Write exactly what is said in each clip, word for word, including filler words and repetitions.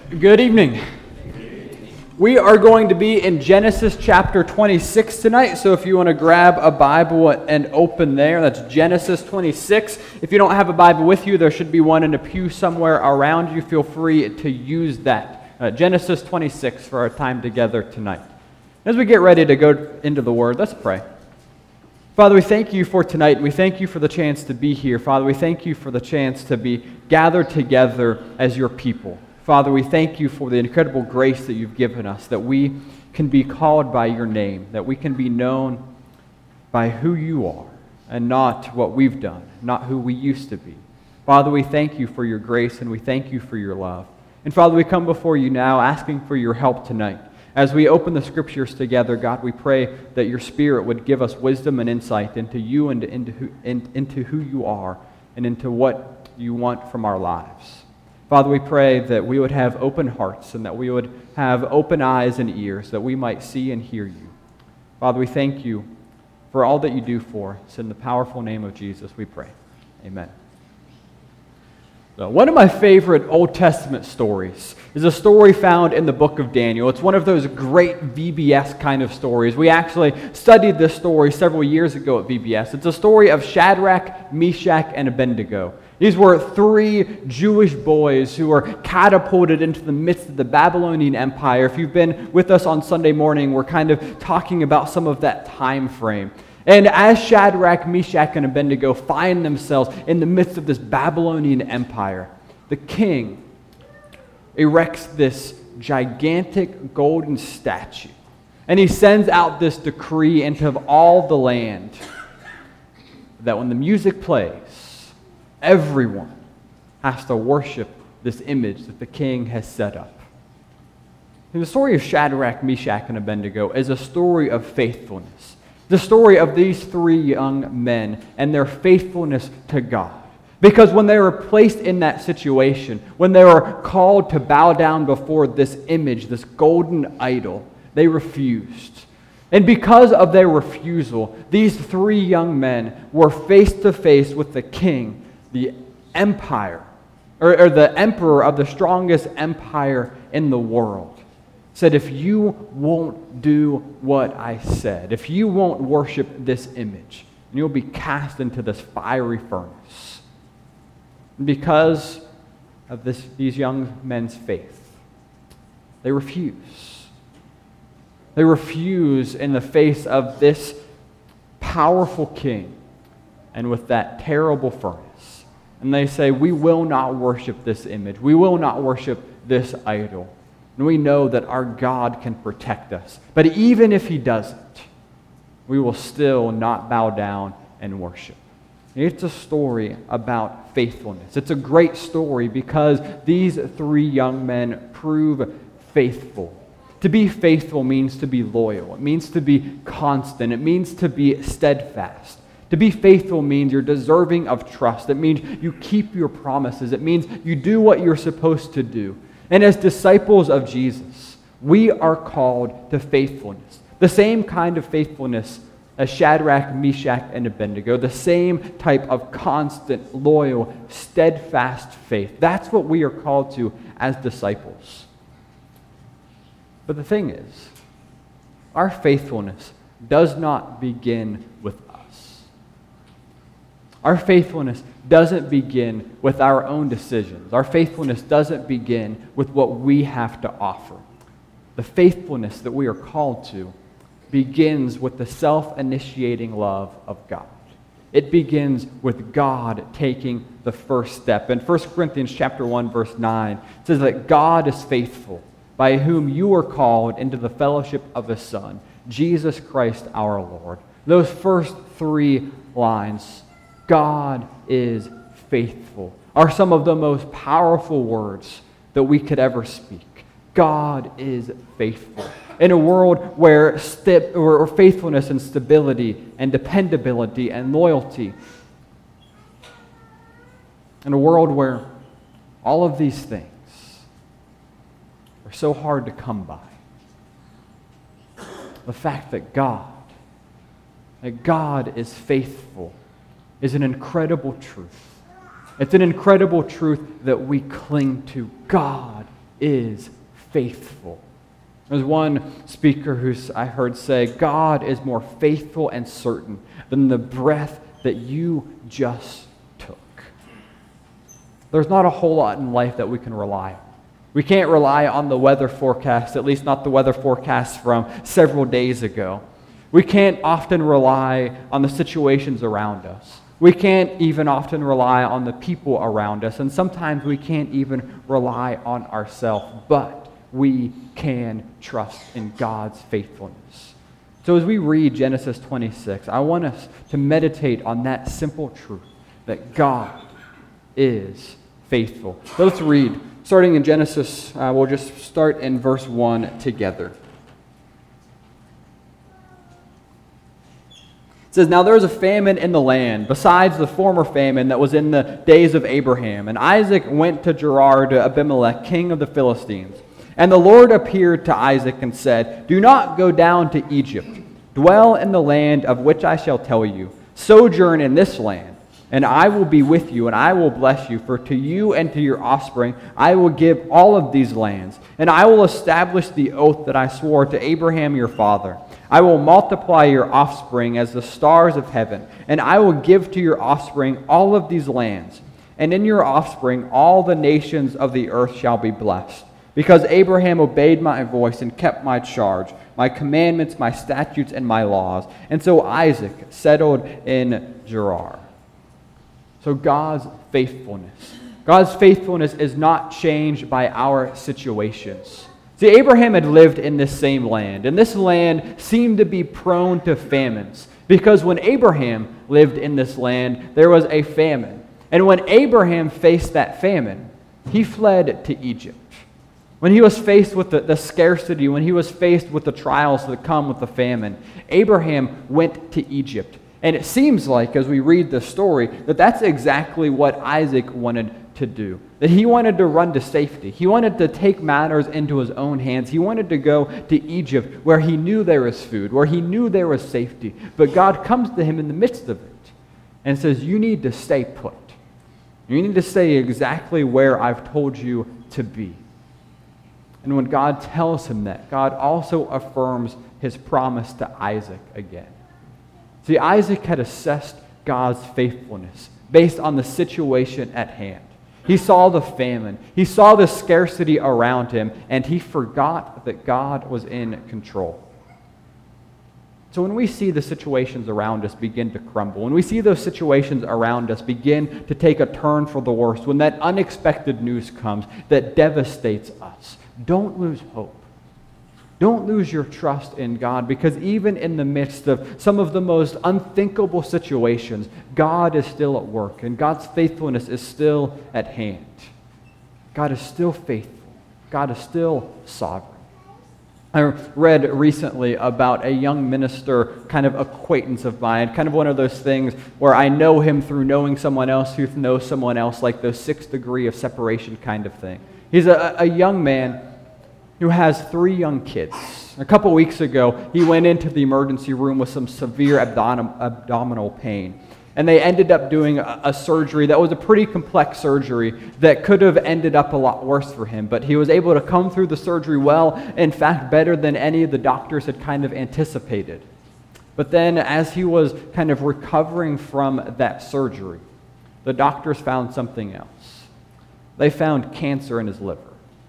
Good evening. We are going to be in Genesis chapter twenty-six tonight, so if you want to grab a Bible and open there, that's Genesis twenty-six. If you don't have a Bible with you, there should be one in a pew somewhere around you. Feel free to use that. Uh, Genesis twenty-six for our time together tonight. As we get ready to go into the Word, let's pray. Father, we thank you for tonight. We thank you for the chance to be here. Father, we thank you for the chance to be gathered together as your people. Father, we thank you for the incredible grace that you've given us, that we can be called by your name, that we can be known by who you are and not what we've done, not who we used to be. Father, we thank you for your grace and we thank you for your love. And Father, we come before you now asking for your help tonight. As we open the scriptures together, God, we pray that your Spirit would give us wisdom and insight into you and into who, in, into who you are and into what you want from our lives. Father, we pray that we would have open hearts and that we would have open eyes and ears, that we might see and hear you. Father, we thank you for all that you do for us. In the powerful name of Jesus, we pray. Amen. So one of my favorite Old Testament stories is a story found in the book of Daniel. It's one of those great V B S kind of stories. We actually studied this story several years ago at V B S. It's a story of Shadrach, Meshach, and Abednego. These were three Jewish boys who were catapulted into the midst of the Babylonian Empire. If you've been with us on Sunday morning, we're kind of talking about some of that time frame. And as Shadrach, Meshach, and Abednego find themselves in the midst of this Babylonian Empire, the king erects this gigantic golden statue. And he sends out this decree into all the land that when the music plays, everyone has to worship this image that the king has set up. And the story of Shadrach, Meshach, and Abednego is a story of faithfulness. The story of these three young men and their faithfulness to God. Because when they were placed in that situation, when they were called to bow down before this image, this golden idol, they refused. And because of their refusal, these three young men were face to face with the king, the empire, or, or the emperor of the strongest empire in the world. Said, if you won't do what I said, if you won't worship this image, you'll be cast into this fiery furnace. And because of this, these young men's faith, they refuse. They refuse in the face of this powerful king and with that terrible furnace. And they say, we will not worship this image. We will not worship this idol. And we know that our God can protect us. But even if he doesn't, we will still not bow down and worship. It's a story about faithfulness. It's a great story because these three young men prove faithful. To be faithful means to be loyal. It means to be constant. It means to be steadfast. To be faithful means you're deserving of trust. It means you keep your promises. It means you do what you're supposed to do. And as disciples of Jesus, we are called to faithfulness. The same kind of faithfulness as Shadrach, Meshach, and Abednego. The same type of constant, loyal, steadfast faith. That's what we are called to as disciples. But the thing is, our faithfulness does not begin with us. Our faithfulness doesn't begin with our own decisions. Our faithfulness doesn't begin with what we have to offer. The faithfulness that we are called to begins with the self-initiating love of God. It begins with God taking the first step. In First Corinthians chapter one, verse nine, it says that God is faithful, by whom you are called into the fellowship of His Son, Jesus Christ our Lord. Those first three lines, God is faithful, are some of the most powerful words that we could ever speak. God is faithful. In a world where, st- where faithfulness and stability and dependability and loyalty, in a world where all of these things are so hard to come by, the fact that God, that God is faithful is an incredible truth. It's an incredible truth that we cling to. God is faithful. There's one speaker who I heard say, God is more faithful and certain than the breath that you just took. There's not a whole lot in life that we can rely on. We can't rely on the weather forecast, at least not the weather forecast from several days ago. We can't often rely on the situations around us. We can't even often rely on the people around us, and sometimes we can't even rely on ourselves, but we can trust in God's faithfulness. So as we read Genesis twenty-six, I want us to meditate on that simple truth, that God is faithful. So let's read. Starting in Genesis, uh, we'll just start in verse one together. It says, "Now there was a famine in the land, besides the former famine that was in the days of Abraham. And Isaac went to Gerar to Abimelech, king of the Philistines. And the Lord appeared to Isaac and said, 'Do not go down to Egypt. Dwell in the land of which I shall tell you. Sojourn in this land, and I will be with you, and I will bless you. For to you and to your offspring I will give all of these lands, and I will establish the oath that I swore to Abraham your father. I will multiply your offspring as the stars of heaven, and I will give to your offspring all of these lands. And in your offspring all the nations of the earth shall be blessed. Because Abraham obeyed my voice and kept my charge, my commandments, my statutes, and my laws. And so Isaac settled in Gerar.'" So God's faithfulness. God's faithfulness is not changed by our situations. See, Abraham had lived in this same land, and this land seemed to be prone to famines, because when Abraham lived in this land, there was a famine. And when Abraham faced that famine, he fled to Egypt. When he was faced with the, the scarcity, when he was faced with the trials that come with the famine, Abraham went to Egypt. And it seems like, as we read the story, that that's exactly what Isaac wanted to do. That he wanted to run to safety. He wanted to take matters into his own hands. He wanted to go to Egypt, where he knew there was food, where he knew there was safety. But God comes to him in the midst of it and says, "You need to stay put. You need to stay exactly where I've told you to be." And when God tells him that, God also affirms his promise to Isaac again. See, Isaac had assessed God's faithfulness based on the situation at hand. He saw the famine. He saw the scarcity around him, and he forgot that God was in control. So when we see the situations around us begin to crumble, when we see those situations around us begin to take a turn for the worse, when that unexpected news comes that devastates us, don't lose hope. Don't lose your trust in God, because even in the midst of some of the most unthinkable situations, God is still at work, and God's faithfulness is still at hand. God is still faithful. God is still sovereign. I read recently about a young minister, kind of acquaintance of mine, kind of one of those things where I know him through knowing someone else who knows someone else, like those six degree of separation kind of thing. He's a, a young man who has three young kids. A couple weeks ago, he went into the emergency room with some severe abdom- abdominal pain. And they ended up doing a, a surgery that was a pretty complex surgery that could have ended up a lot worse for him. But he was able to come through the surgery well, in fact, better than any of the doctors had kind of anticipated. But then as he was kind of recovering from that surgery, the doctors found something else. They found cancer in his liver.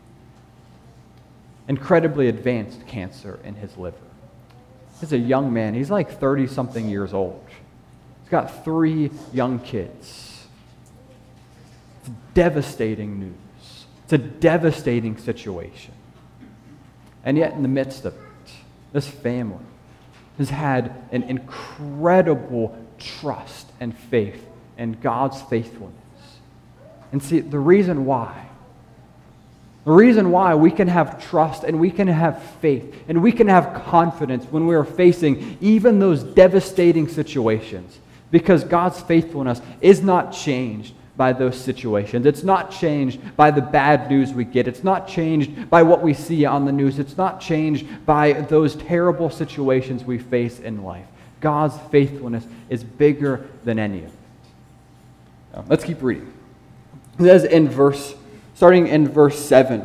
Incredibly advanced cancer in his liver. He's a young man. He's like thirty-something years old. He's got three young kids. It's devastating news. It's a devastating situation. And yet in the midst of it, this family has had an incredible trust and faith in God's faithfulness. And see, the reason why The reason why we can have trust and we can have faith and we can have confidence when we are facing even those devastating situations, because God's faithfulness is not changed by those situations. It's not changed by the bad news we get. It's not changed by what we see on the news. It's not changed by those terrible situations we face in life. God's faithfulness is bigger than any of it. Now, let's keep reading. It says in verse Starting in verse seven,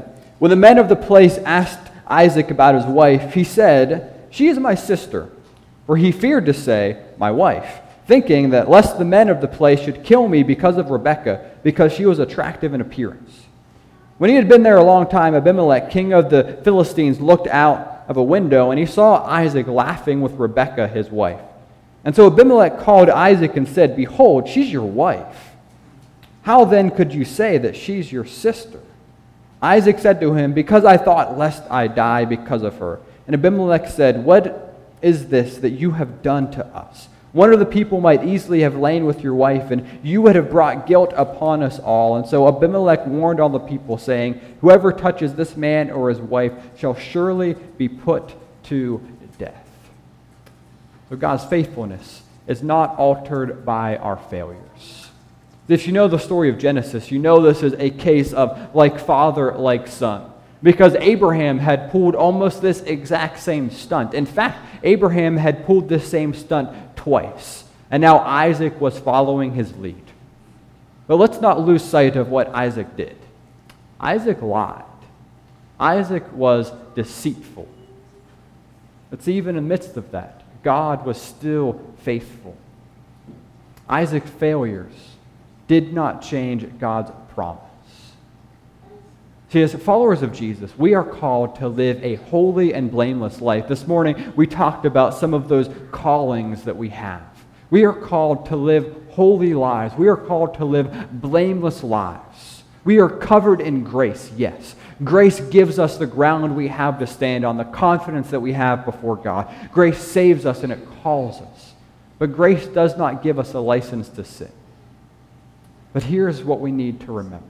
When the men of the place asked Isaac about his wife, he said, "She is my sister." For he feared to say, "my wife," thinking that lest the men of the place should kill me because of Rebekah, because she was attractive in appearance. When he had been there a long time, Abimelech, king of the Philistines, looked out of a window, and he saw Isaac laughing with Rebekah, his wife. And so Abimelech called Isaac and said, "Behold, she's your wife. How then could you say that she's your sister?" Isaac said to him, "Because I thought lest I die because of her." And Abimelech said, "What is this that you have done to us? One of the people might easily have lain with your wife, and you would have brought guilt upon us all." And so Abimelech warned all the people, saying, "Whoever touches this man or his wife shall surely be put to death." So God's faithfulness is not altered by our failures. If you know the story of Genesis, you know this is a case of like father, like son. Because Abraham had pulled almost this exact same stunt. In fact, Abraham had pulled this same stunt twice. And now Isaac was following his lead. But let's not lose sight of what Isaac did. Isaac lied. Isaac was deceitful. But even in the midst of that, God was still faithful. Isaac's failures did not change God's promise. See, as followers of Jesus, we are called to live a holy and blameless life. This morning, we talked about some of those callings that we have. We are called to live holy lives. We are called to live blameless lives. We are covered in grace, yes. Grace gives us the ground we have to stand on, the confidence that we have before God. Grace saves us and it calls us. But grace does not give us a license to sin. But here's what we need to remember.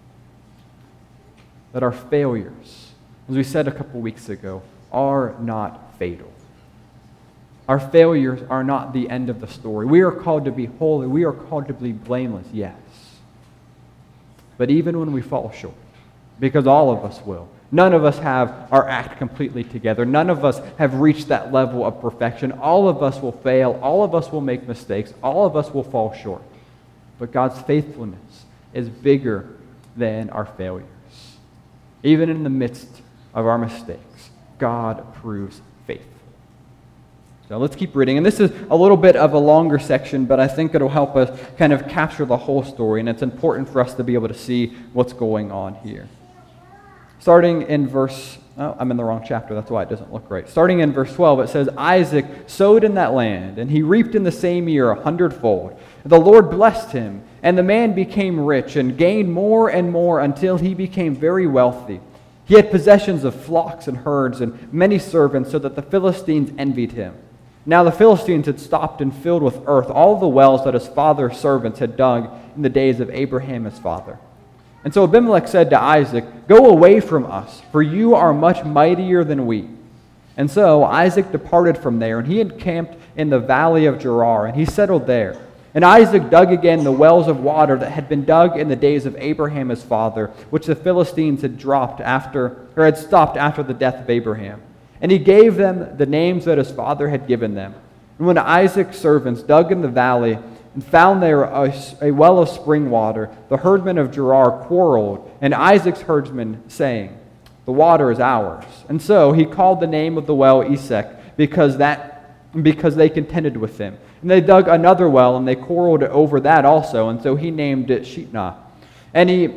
That our failures, as we said a couple weeks ago, are not fatal. Our failures are not the end of the story. We are called to be holy. We are called to be blameless, yes. But even when we fall short, because all of us will, none of us have our act completely together. None of us have reached that level of perfection. All of us will fail. All of us will make mistakes. All of us will fall short. But God's faithfulness is bigger than our failures. Even in the midst of our mistakes, God proves faithful. So let's keep reading. And this is a little bit of a longer section, but I think it'll help us kind of capture the whole story, and it's important for us to be able to see what's going on here. Starting in verse, oh, I'm in the wrong chapter, that's why it doesn't look right. Starting in verse twelve, it says, Isaac sowed in that land, and he reaped in the same year a hundredfold. The Lord blessed him, and the man became rich and gained more and more until he became very wealthy. He had possessions of flocks and herds and many servants, so that the Philistines envied him. Now the Philistines had stopped and filled with earth all the wells that his father's servants had dug in the days of Abraham his father. And so Abimelech said to Isaac, "Go away from us, for you are much mightier than we." And so Isaac departed from there, and he encamped in the valley of Gerar, and he settled there. And Isaac dug again the wells of water that had been dug in the days of Abraham his father, which the Philistines had dropped after, or had stopped after the death of Abraham. And he gave them the names that his father had given them. And when Isaac's servants dug in the valley and found there a, a well of spring water, the herdmen of Gerar quarreled, and Isaac's herdsmen, saying, "The water is ours." And so he called the name of the well Esek, because that because they contended with him. And they dug another well, and they quarreled over that also, and so he named it Shitnah. And he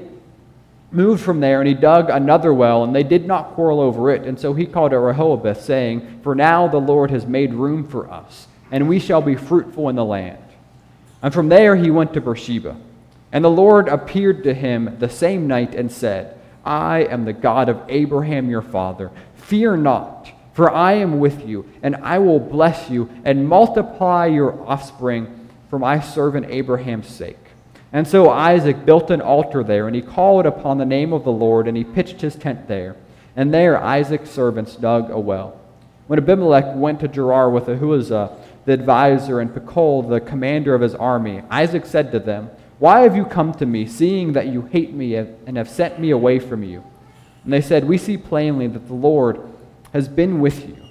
moved from there, and he dug another well, and they did not quarrel over it, and so he called it Rehoboth, saying, "For now the Lord has made room for us, and we shall be fruitful in the land." And from there he went to Beersheba. And the Lord appeared to him the same night and said, "I am the God of Abraham your father. Fear not, for I am with you, and I will bless you and multiply your offspring for my servant Abraham's sake." And so Isaac built an altar there, and he called upon the name of the Lord, and he pitched his tent there. And there Isaac's servants dug a well. When Abimelech went to Gerar with Ahuzzah, the advisor, and Pekol, the commander of his army, Isaac said to them, "Why have you come to me, seeing that you hate me and have sent me away from you?" And they said, "We see plainly that the Lord has been with you."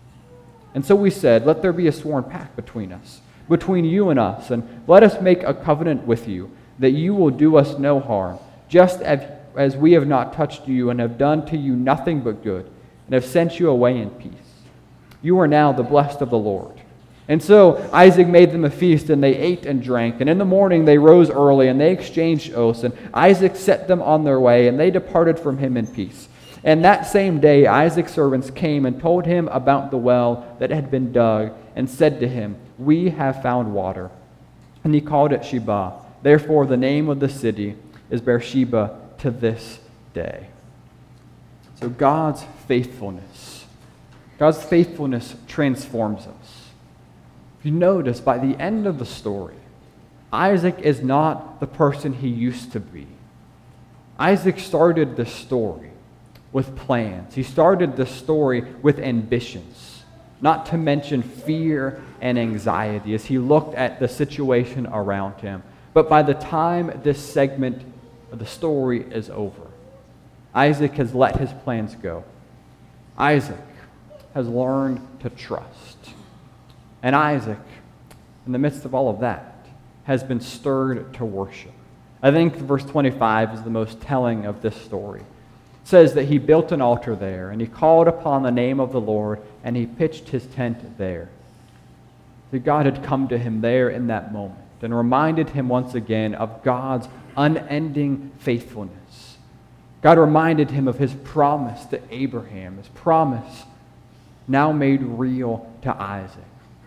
And so we said, "Let there be a sworn pact between us, between you and us, and let us make a covenant with you, that you will do us no harm, just as, as we have not touched you and have done to you nothing but good, and have sent you away in peace. You are now the blessed of the Lord." And so Isaac made them a feast, and they ate and drank. And in the morning they rose early, and they exchanged oaths. And Isaac set them on their way, and they departed from him in peace. And that same day Isaac's servants came and told him about the well that had been dug, and said to him, "We have found water." And he called it Sheba. Therefore the name of the city is Beersheba to this day. So God's faithfulness, God's faithfulness transforms us. If you notice, by the end of the story, Isaac is not the person he used to be. Isaac started this story with plans. He started this story with ambitions, not to mention fear and anxiety as he looked at the situation around him. But by the time this segment of the story is over, Isaac has let his plans go. Isaac has learned to trust. And Isaac, in the midst of all of that, has been stirred to worship. I think verse twenty-five is the most telling of this story. It says that he built an altar there, and he called upon the name of the Lord, and he pitched his tent there. That God had come to him there in that moment and reminded him once again of God's unending faithfulness. God reminded him of his promise to Abraham, his promise now made real to Isaac.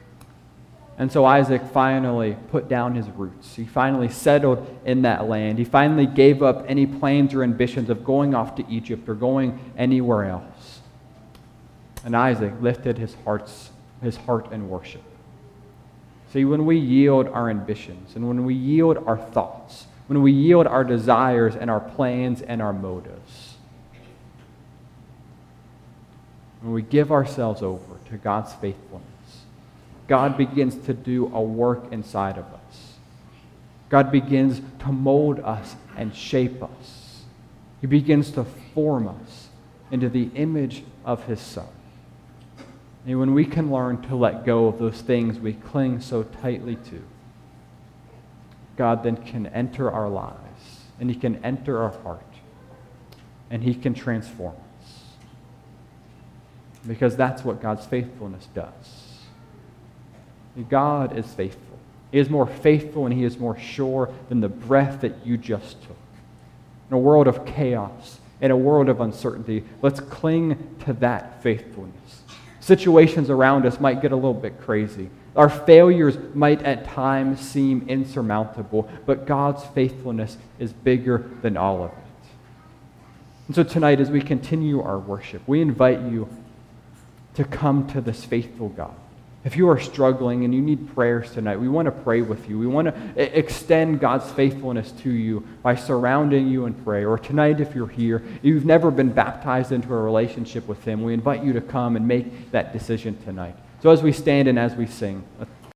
And so Isaac finally put down his roots. He finally settled in that land. He finally gave up any plans or ambitions of going off to Egypt or going anywhere else. And Isaac lifted his heart's, his heart in worship. See, when we yield our ambitions and when we yield our thoughts, when we yield our desires and our plans and our motives, when we give ourselves over to God's faithfulness, God begins to do a work inside of us. God begins to mold us and shape us. He begins to form us into the image of his Son. And when we can learn to let go of those things we cling so tightly to, God then can enter our lives, and he can enter our heart, and he can transform us. Because that's what God's faithfulness does. God is faithful. He is more faithful and he is more sure than the breath that you just took. In a world of chaos, in a world of uncertainty, let's cling to that faithfulness. Situations around us might get a little bit crazy. Our failures might at times seem insurmountable, but God's faithfulness is bigger than all of it. And so tonight, as we continue our worship, we invite you to come to this faithful God. If you are struggling and you need prayers tonight, we want to pray with you. We want to extend God's faithfulness to you by surrounding you in prayer. Or tonight, if you're here, you've never been baptized into a relationship with him, we invite you to come and make that decision tonight. So as we stand and as we sing, let's